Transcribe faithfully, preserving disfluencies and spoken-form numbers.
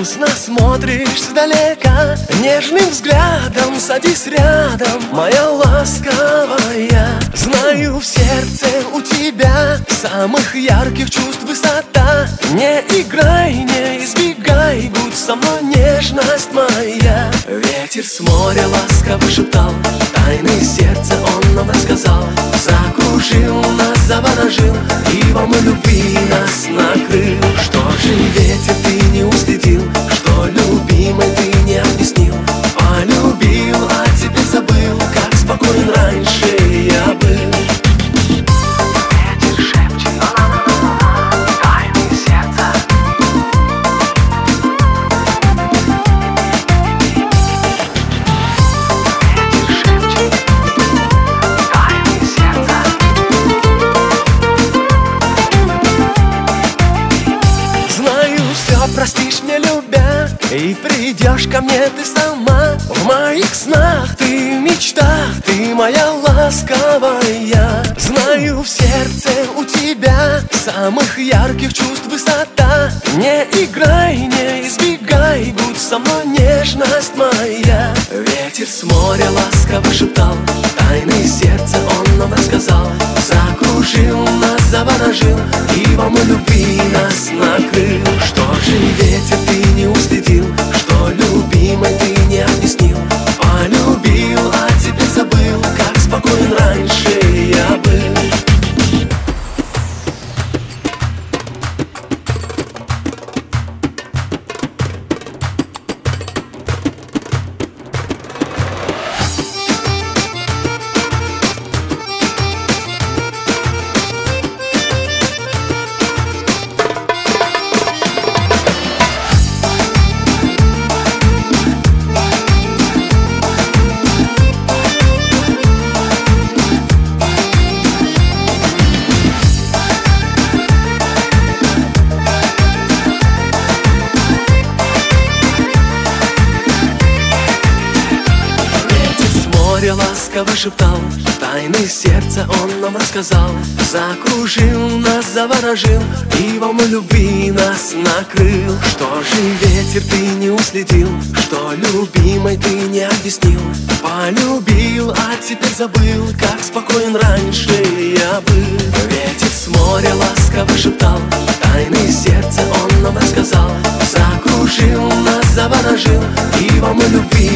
Грустно смотришь сдалека, нежным взглядом садись рядом, моя ласковая. Знаю, в сердце у тебя самых ярких чувств высота. Не играй, не избегай, будь со мной, нежность моя. Ветер с моря ласково шептал, тайны сердца он нам рассказал. Закружил нас, заворожил, и волной любви нас накрыл. Что же ветер ты не уследил, что любимый ты не объяснил? Полюбил, а теперь забыл, как спокоен раньше я был. Ветер шепчет тайны сердца. Ветер шепчет тайны сердца. Знаю, все простишь мне, любя, и придешь ко мне ты сама. В моих снах ты, в мечтах ты, моя ласковая. Знаю, в сердце у тебя самых ярких чувств высота. Не играй, не избегай, будь со мной, нежность моя. Ветер с моря ласково шептал, тайны сердца он нам рассказал. Закружил нас, заворожил, и волной любви нас накрыл. Что же ветер ты не уследил, что любимый ты не объяснил? Полюбил, а теперь забыл, как спокоен раньше я был. Море ласково шептал, тайны сердца он нам рассказал. Закружил нас, заворожил, и волной любви нас накрыл. Что же ветер ты не уследил, что любимой ты не объяснил? Полюбил, а теперь забыл, как спокоен раньше я был. Ветер с моря ласково шептал, тайны сердца он нам рассказал. Закружил нас, заворожил, и волной любви